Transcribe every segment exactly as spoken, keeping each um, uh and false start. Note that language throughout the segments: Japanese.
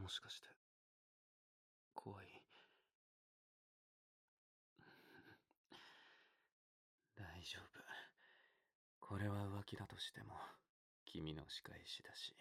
もしかして怖い？大丈夫。これは浮気だとしても君の仕返しだし、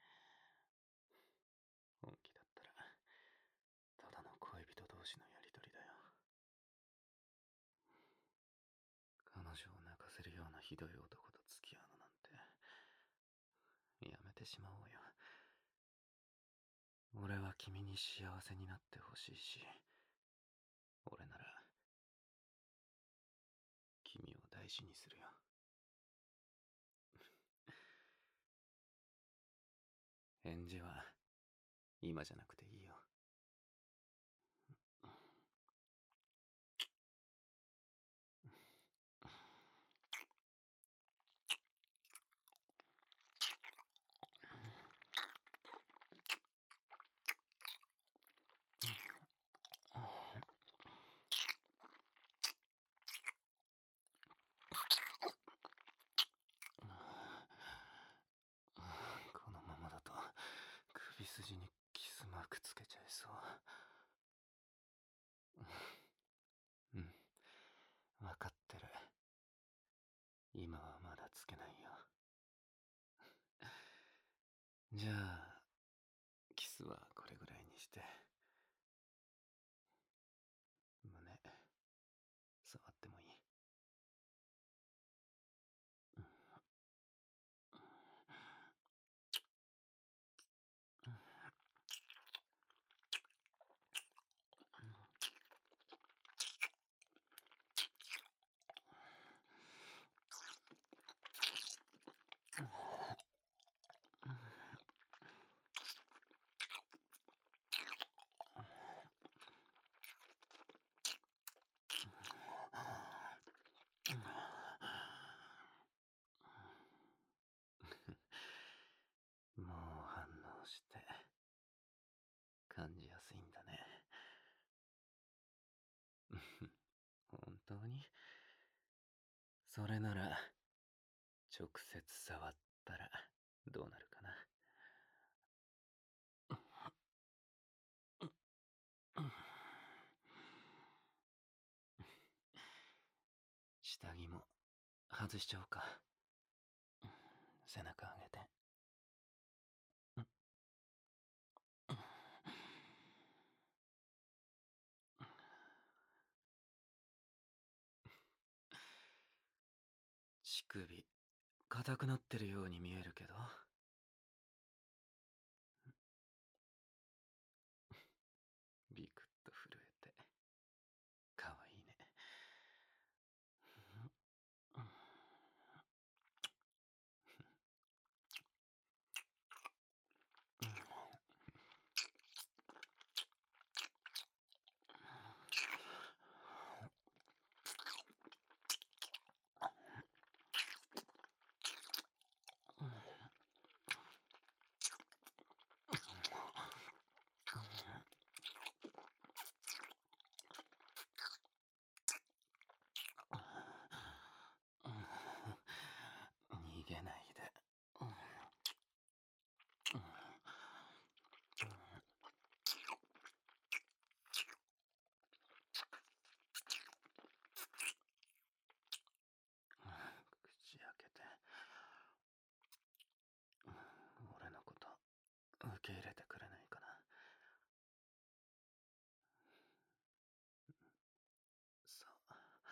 本気だったらただの恋人同士のやりとりだよ。彼女を泣かせるようなひどい男と付き合うのなんてやめてしまおうよ。俺は君に幸せになってほしいし、俺なら君を大事にするよ。返事は今じゃなくていいよ。このままだと首筋にキスマークつけちゃいそう。うん、分かってる。今はまだつけないよ。じゃあキスはこれぐらいにして、胸触ってもいい？もう反応して感じやすいんだね。本当に？それなら直接触ったらどうなるかな。下着も外しちゃおうか。背中上げて。乳首硬くなってるように見えるけど、ビクッと震えてかわいいね。逃げないで。口開けて。俺のこと受け入れてくれないかな。そう。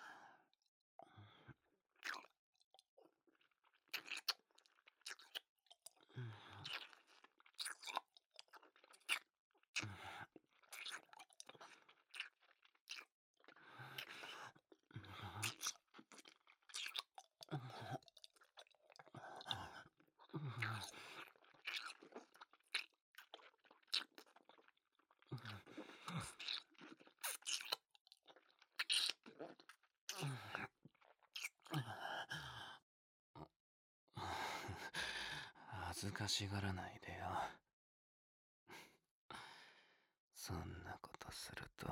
恥ずかしがらないでよ。そんなことすると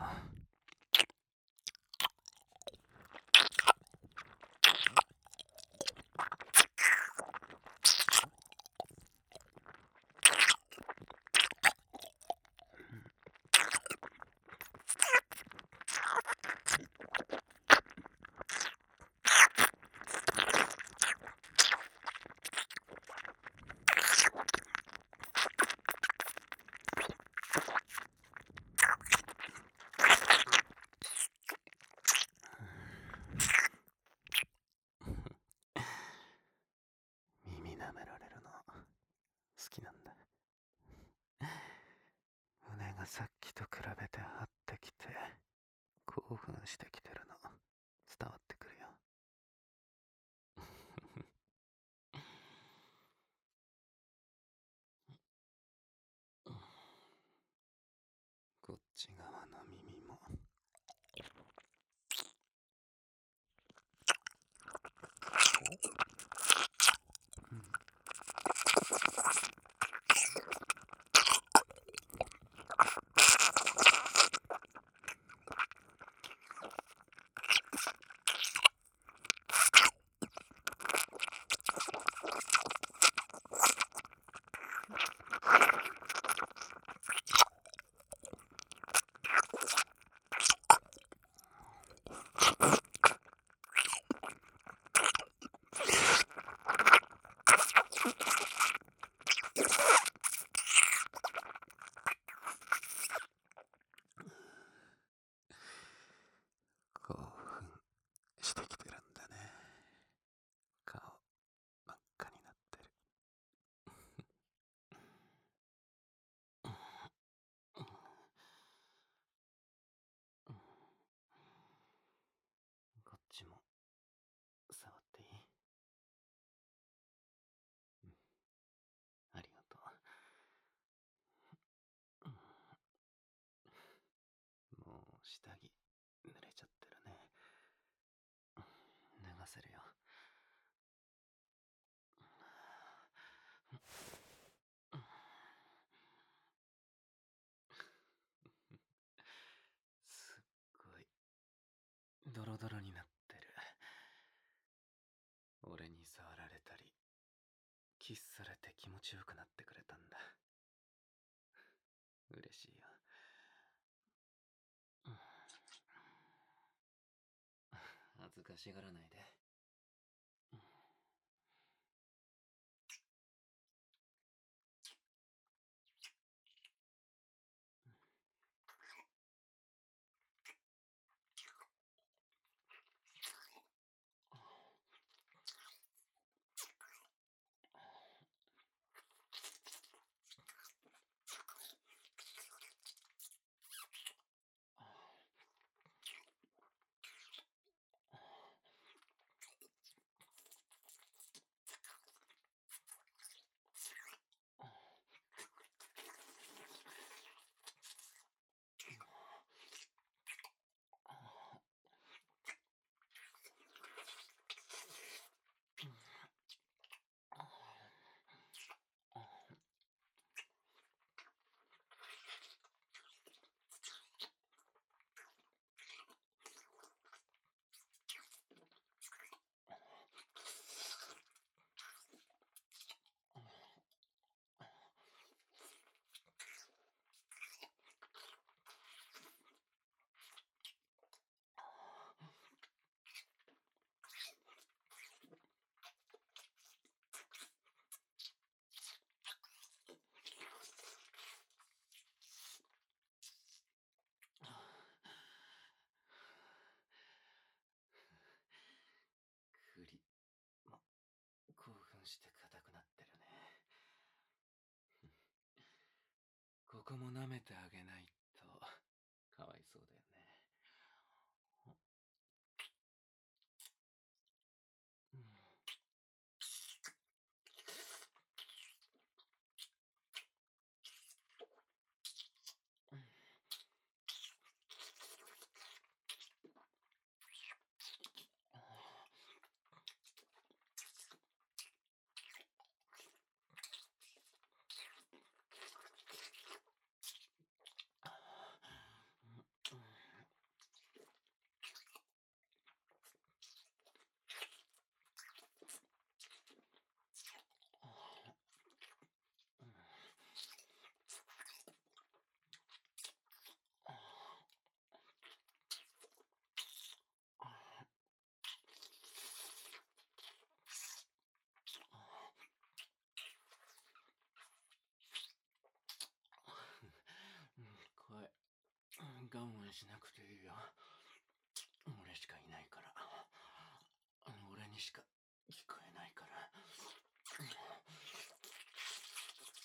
きなんだ。胸がさっきと比べて張ってきて興奮してきてるの伝わってくるよ。こっち側の耳も。興奮してきてるんだね。顔真っ赤になってる。こっちも触っていい？ありがとう。もう下着濡れちゃってるね。脱がせるよ。すっごいドロドロになってる。俺に触られたりキスされて気持ちよくなってくれたんだ。嬉しいよ。恥ずかしがらないで。栗も興奮して硬くなってるね。ここも舐めてあげないとかわいそうだよね。これ我慢しなくていいよ。俺しかいないから。俺にしか聞こえないから。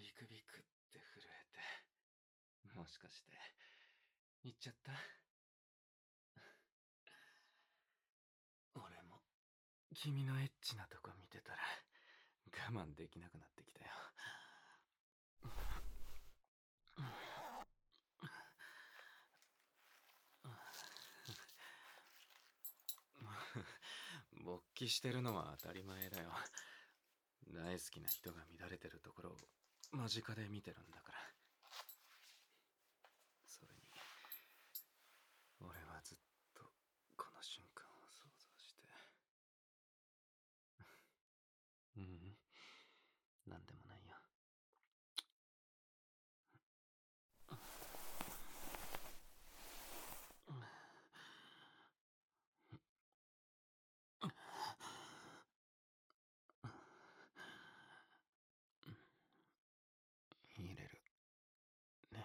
ビクビクって震えて、もしかして行っちゃった？俺も君のエッチなとこ見てたら我慢できなくなってきたよ。勃起してるのは当たり前だよ。大好きな人が乱れてるところを間近で見てるんだから。それに俺はずっとこの瞬間を想像して。ううん、なんでもないよ。入れるね。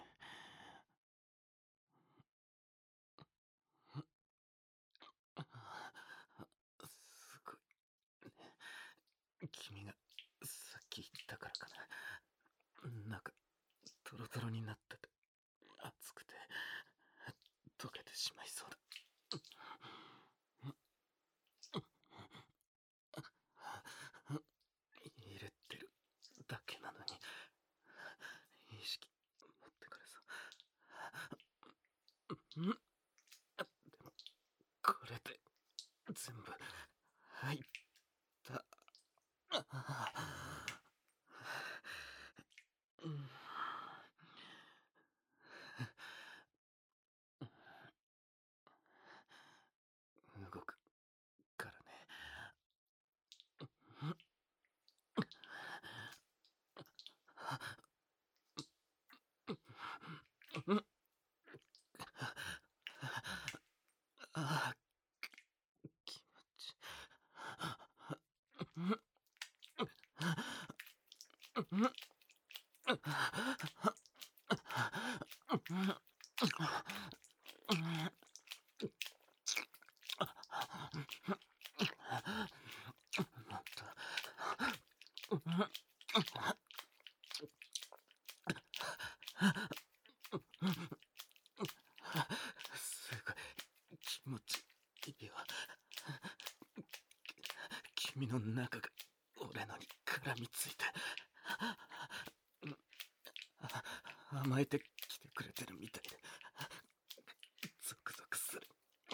すごい。君がさっき言ったからかな。なんかトロトロになってて熱くて溶けてしまいそうだ。入れてるだけなのに意識持ってかれそう。んでもこれで全部入った。うん動くからね。ああ、気持ち。すごい気持ちいいよ。君の中が俺のに絡みついて甘えてきてくれてるみたいでゾクゾクする。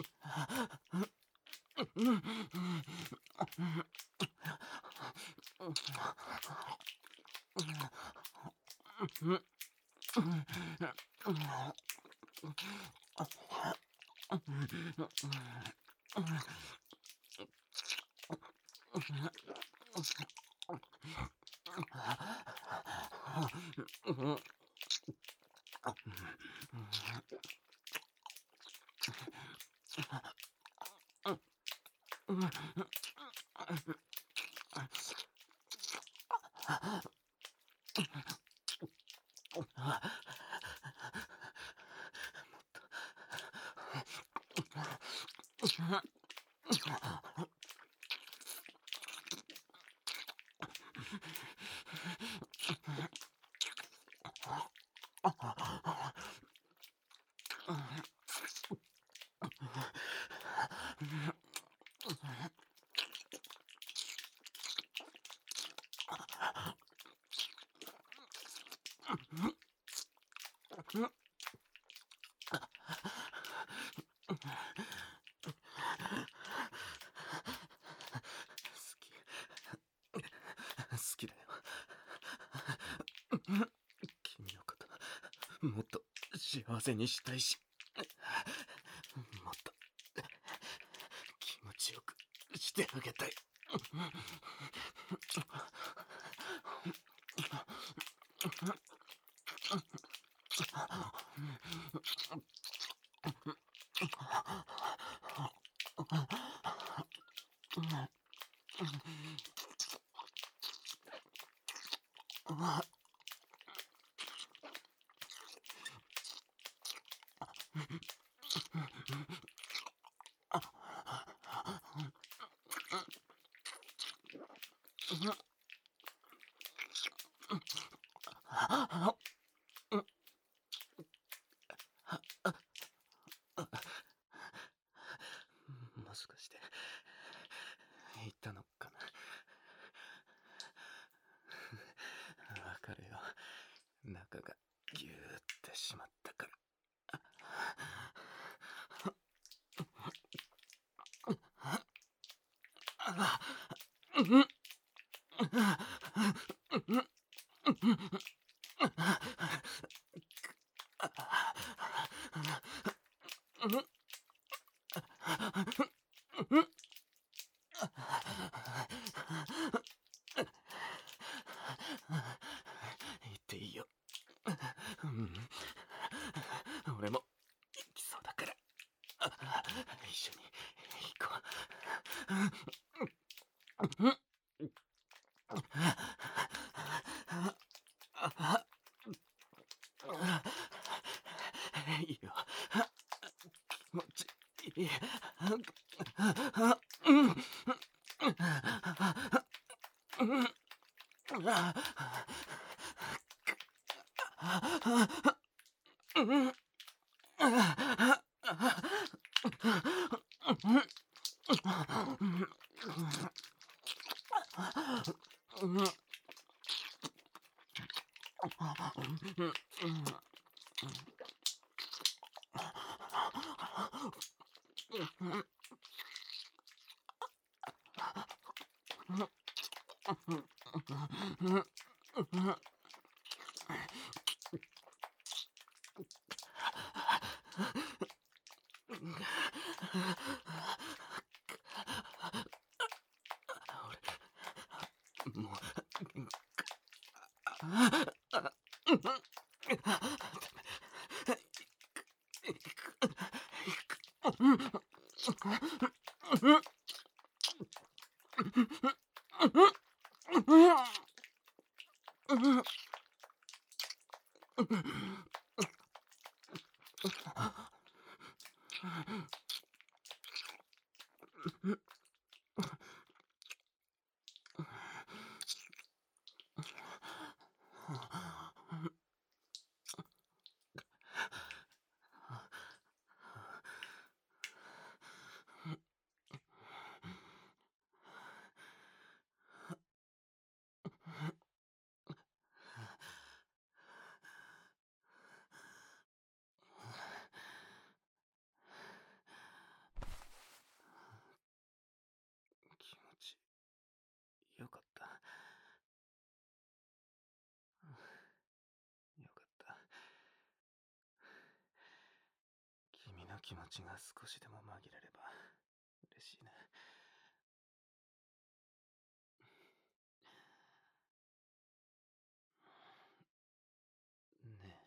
好きだよ。君のこともっと幸せにしたいし、もっと気持ちよくしてあげたい。 もしかしていたのかな。わかるよ。中がギューってしまったから。言っていいよ。うん、俺も行きそうだから、一緒に行こう。いいよ。気持ちいい。も気持ちよかった。よかった。君の気持ちが少しでも紛れれば嬉しいな。ねえ、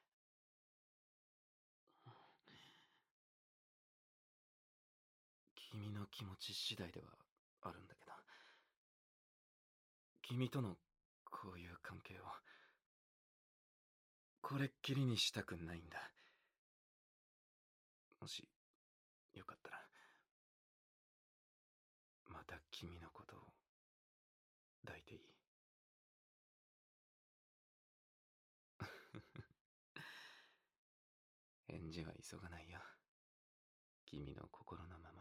君の気持ち次第ではあるんだけど、君とのこういう関係をこれっきりにしたくないんだ。もしよかったらまた君のことを抱いていい？返事は急がないよ。君の心のまま